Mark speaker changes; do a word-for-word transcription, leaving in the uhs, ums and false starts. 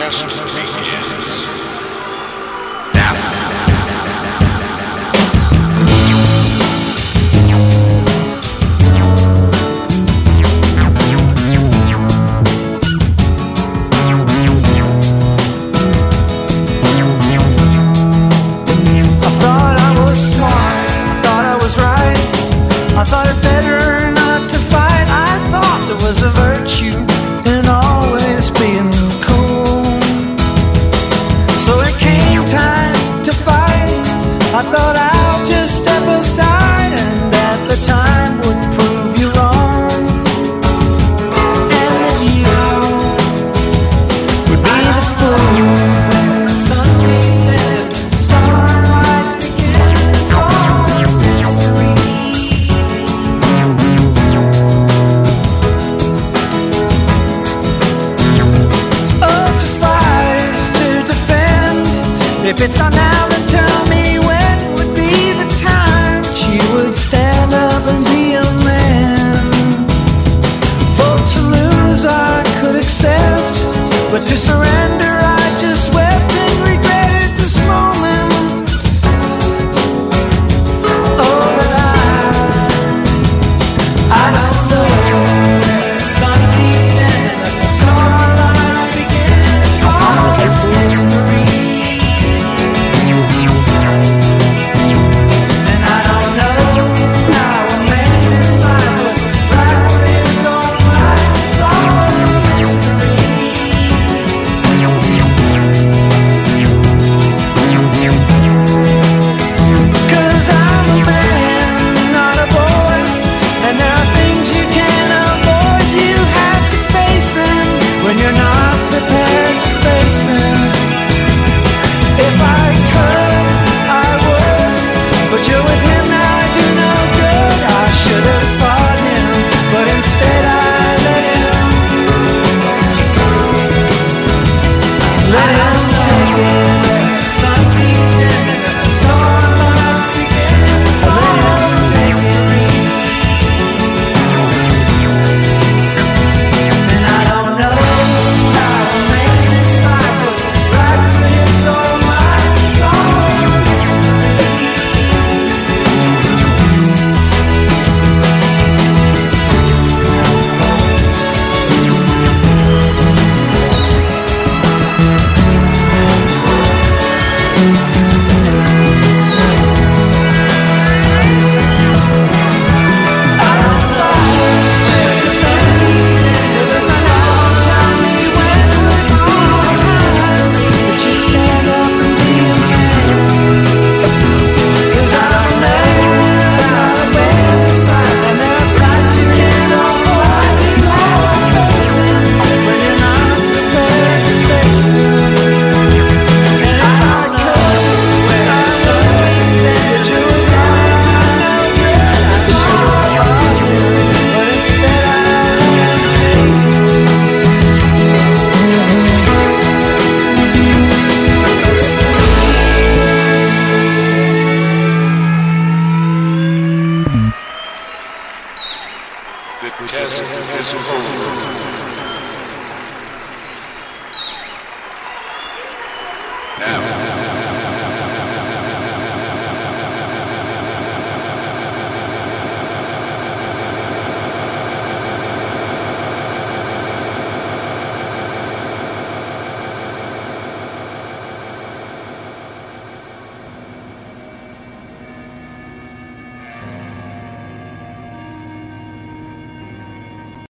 Speaker 1: test begins. Now.
Speaker 2: I thought it better not to fight. I thought there was a virtue in always being cool. So it came time to fight. I thought I'll just step aside, and at the time would prove you wrong. And that you would be the fool when the sun comes in, starlight begins. It's all mystery. If it's not now, then tell me when would be the time she would stand up and be a man. For to lose I could accept, but to surrender I just wept and regretted this moment. Oh, but I, I don't know. The sun keeps in and the starlight begins. All mystery.
Speaker 1: The test is over.